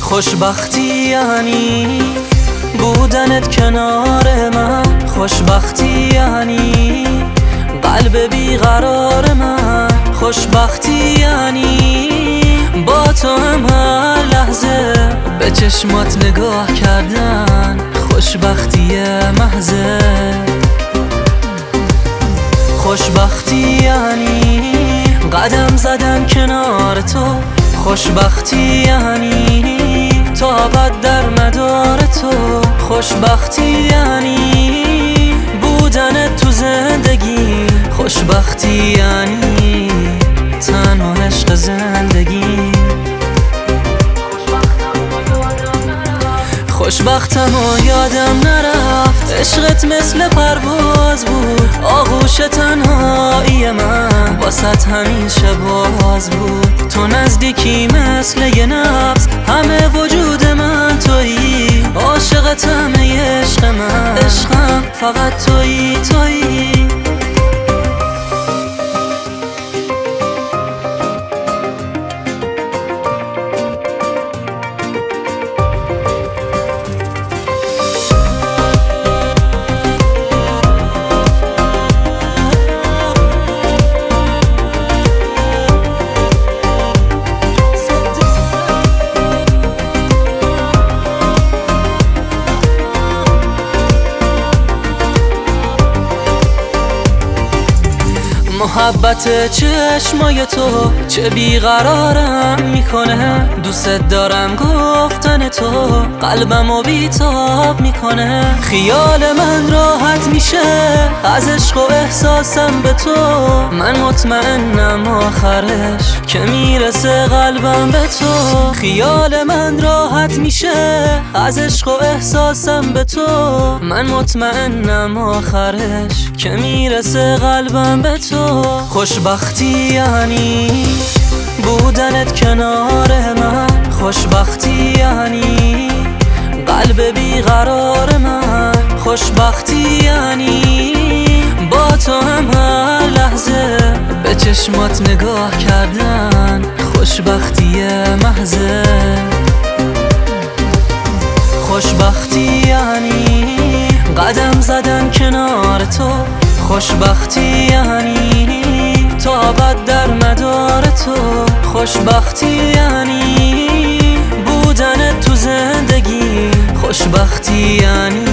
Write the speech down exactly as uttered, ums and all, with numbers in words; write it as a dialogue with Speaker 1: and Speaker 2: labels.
Speaker 1: خوشبختی یعنی بودنت کنار من، خوشبختی یعنی قلب بیقرار من، خوشبختی یعنی با تو هم هر لحظه به چشمات نگاه کردن، خوشبختی محضه. خوشبختی یعنی قدم زدن کنار تو، خوشبختی یعنی تا ابد در مدار تو، خوشبختی یعنی بودن تو زندگی، خوشبختی یعنی تنها عشق زندگی. خوشبختم و یادم نرفت، عشقت مثل پرواز بود، آغوش تنهایی من واسط همیشه باز بود. تو نزدیکی مثل یه نفس، همه وجود من تویی، عاشقتم ای عشق من، عشقم فقط تویی تویی. محبت چشمای تو چه بیقرارم میکنه، دوست دارم گفتن تو قلبمو بیتاب میکنه. خیال من راحت میشه از عشق و احساسم به تو، من مطمئنم آخرش که میرسه قلبم به تو. خیال من راحت میشه از عشق و احساسم به تو، من مطمئنم آخرش که میرسه قلبم به تو. خوشبختی یعنی بودنت کنار من، خوشبختی یعنی قلب بیقرار من، خوشبختی یعنی با تو هم هر لحظه به چشمات نگاه کردن، خوشبختی محضه. خوشبختی یعنی قدم زدن کنار تو، خوشبختی یعنی تا ابد در مدار تو، خوشبختی یعنی بودن تو زندگی، خوشبختی یعنی